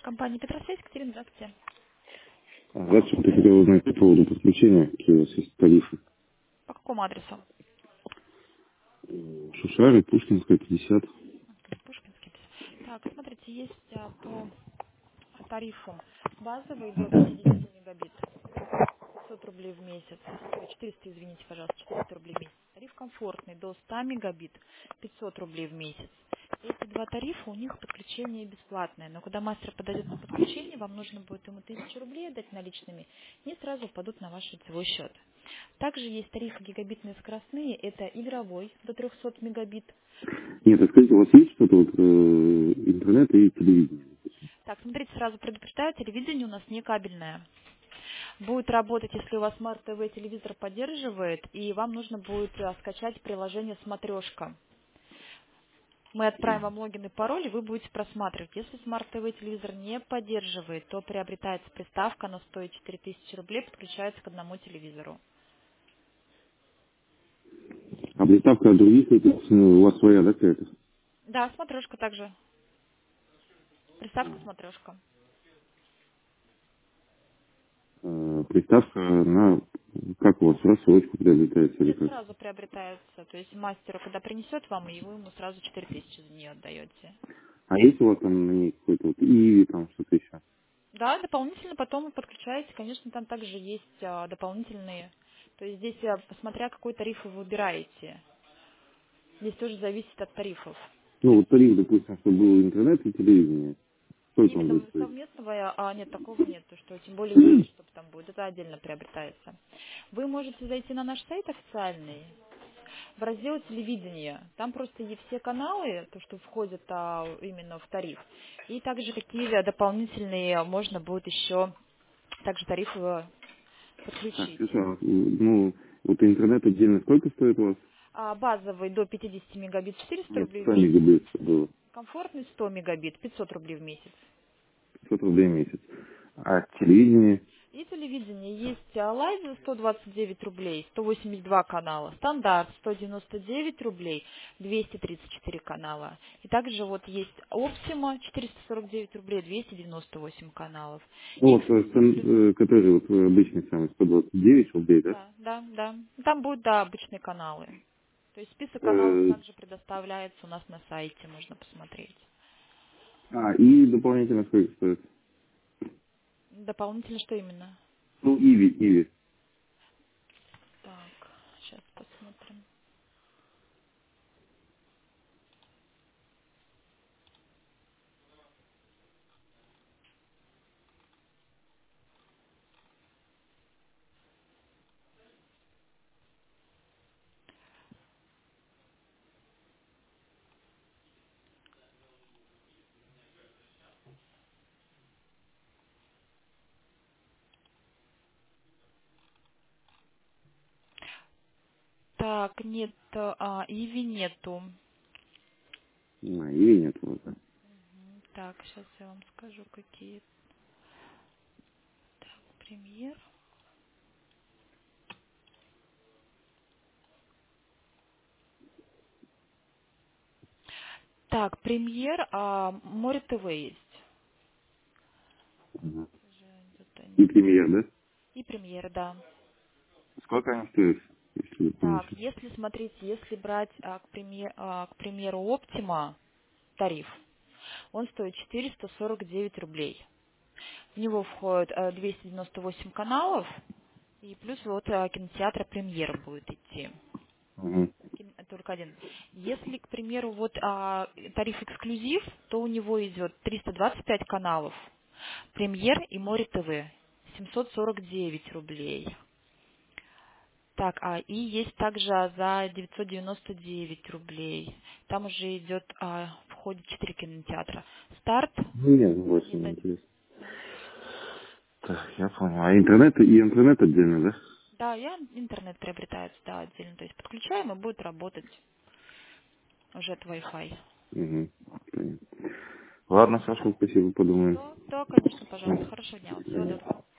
Компания Петросвязь, Катерина, здравствуйте. Здравствуйте, я хотел узнать по поводу подключения, какие у вас есть тарифы. По какому адресу? Шушары, Пушкинская, 50. Пушкинский. Так, смотрите, есть по тарифу базовый до 50 мегабит, 500 рублей в месяц. Ой, 400, извините, пожалуйста, 400 рублей в месяц. Тариф комфортный до 100 мегабит, 500 рублей в месяц. Эти два тарифа, у них подключение бесплатное, но когда мастер подойдет на подключение, вам нужно будет ему 1000 рублей отдать наличными, и сразу падут на ваш лицевой счет. Также есть тарифы гигабитные скоростные, это игровой до 300 мегабит. Нет, а скажите, у вас есть что-то вот интернет и телевидение? Так, смотрите, сразу предупреждаю, телевидение у нас не кабельное. Будет работать, если у вас Smart TV телевизор поддерживает, и вам нужно будет скачать приложение «Смотрешка». Мы отправим вам логин и пароль, и вы будете просматривать. Если Smart TV телевизор не поддерживает, то приобретается приставка, она стоит 4000 рублей, подключается к одному телевизору. А приставка от других, у вас своя, да, какая-то? Да, «Смотрешка» также. Приставка «Смотрешка». Приставка на, как у вас, рассрочку приобретается или Нет, как? сразу приобретается. То есть мастеру, когда принесет вам, и вы ему сразу 4000 за нее отдаете. А есть у вас там на ней какой-то вот иви, там что-то еще? Да, дополнительно потом вы подключаете. Конечно, там также есть дополнительные. То есть здесь, посмотря какой тариф вы выбираете, здесь тоже зависит от тарифов. Ну, вот тариф, допустим, чтобы был интернет и телевидение. Сколько он Именно будет стоить? совместного, нет, такого нет, то что тем более иви, чтобы там будет, это отдельно приобретается. Вы можете зайти на наш сайт официальный, в раздел телевидения. Там просто и все каналы, то, что входит именно в тариф. И также какие дополнительные можно будет еще также тарифы Так, подключить. хорошо. Ну, вот интернет отдельно сколько стоит у вас? Базовый до 50 мегабит 400 Нет, рублей в сами месяц. гигабит было. Комфортный 100 мегабит 500 рублей в месяц. 500 рублей в месяц. А телевидение? И телевидение есть лайв за 129 рублей, 182 канала, стандарт 199 рублей, 234 канала. И также вот есть Optima 449 рублей, 298 каналов. И Вот, эксклюзив плюс. который вот обычный самый, 129 рублей, да? Да, да, да. Там будут, да, обычные каналы. То есть список каналов Э, также предоставляется у нас на сайте, можно посмотреть. и дополнительно сколько стоит? Дополнительно что именно? Ну, Иви. Так, сейчас посмотрим. Так, нет, Иви нету. Иви нет у вас, да? Так, сейчас я вам скажу, какие. Премьер. Так, премьер, Море ТВ есть. Ага. Уже идут И они. премьер, да? И премьер, да. Сколько они стоят, если вы Так, помните? если смотрите, если брать, к примеру, Optima тариф, он стоит 449 рублей. В него входит 298 каналов, и плюс вот кинотеатра премьера будет идти. Ага. Только один. Если, к примеру, вот тариф эксклюзив, то у него идет 325 каналов, премьер и Море ТВ 749 рублей. Так, и есть также за 999 рублей. Там уже идет, входит 4 кинотеатра. Старт, Ну, нет, больше не планета. интересно. Так, я понял. А интернет и интернет отдельно, да? Да, интернет приобретается, да, отдельно. То есть подключаем и будет работать уже от Wi-Fi. Угу. Понятно. Ладно, Саша, спасибо, подумаем. Да, да, конечно, пожалуйста. Хорошего дня. Всего доброго.